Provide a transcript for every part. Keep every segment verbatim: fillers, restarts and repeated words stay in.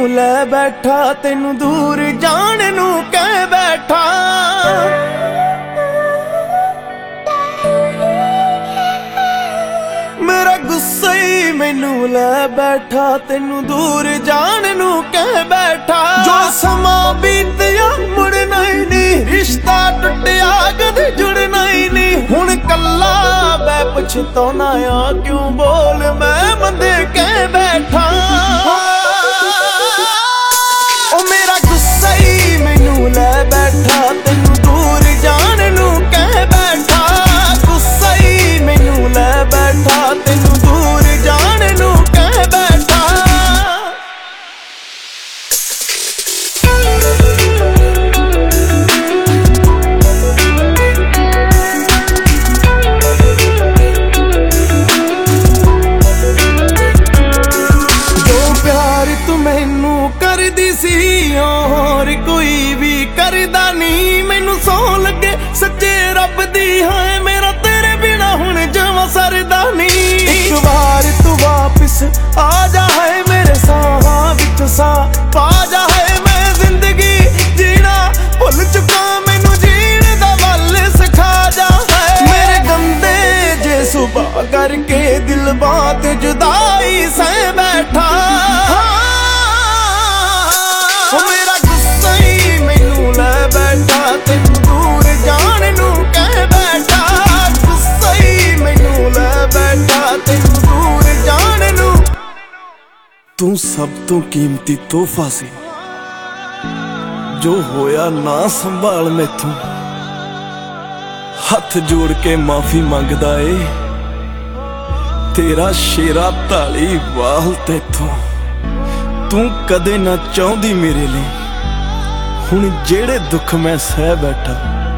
ਲੈ बैठा तेनू दूर जाण नू कह बैठा। मेरा गुस्सा ही मैनू ले बैठा तेनू दूर जाण नू कह बैठा। जो समा बीतया मुड़ना ही नहीं, रिश्ता टुटिया कदे जुड़ना ही नहीं। हुण कल्ला मैं पछताना आ क्यों बोल मैं मंदे कह बैठा। ओ मेरा गुस्सा ही मैनू ले बैठा तेनू दूर जाण नू कह बैठा। गुस्सा ही मैनू ले बैठा तेनू दूर जाण नू कह बैठा। जो प्यार तू मैनू करदी सी और कोई भी करदा नहीं। मैनू सौ लगे सच्चे रब दी है मेरा तेरे बिना हुण जवां सरदा नहीं। एक बार तू वापिस आ जा है मेरे साहां विच साह पा जा है। मैं जिंदगी जीना भुल चुका मैनू जीण दा वल सिखा जा है। मेरे गंदे जे सुबह करके दिल बात जुदाई सह बैठा। मेरा गुस्सा ही मैनू ले बैठा तेनू दूर जाण नू कह बैठा। गुस्सा ही मैनू ले बैठा तेनू दूर जाण नू। तू सब तो कीमती तोहफा सी जो होया ना संभाल मैथों। हथ जोड़ के माफी मंगदा ए तेरा शेरा ताली वाल तेथों। तू कदे ना चाहती मेरे लिए हुण जेड़े दुख मैं सह बैठा।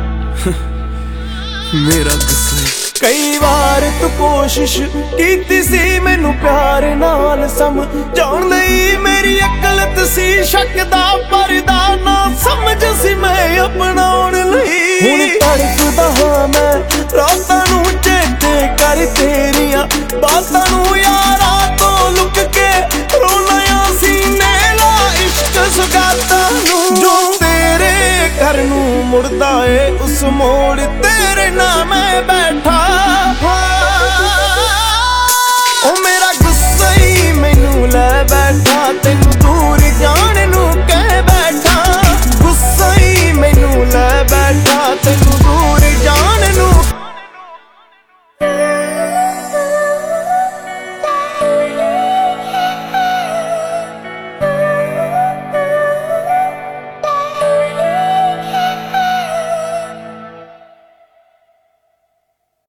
मेरा गुस्सा कई बार तू कोशिश कीती सी मैनू प्यार नाल समझाउण लई। मेरी अकल सी शक दा परदा ना समझ सी मैं अपनाउण लई। हुण तड़फदा हां मैं रातां नू चेते कर तेरियां बातां नू यारा तो लुक के रोना सीने ला इश्क सुगाता नू। जो तेरे घर नू मुड़दा ए उस मोड़ तेरे नाल मैं बैठा। ओ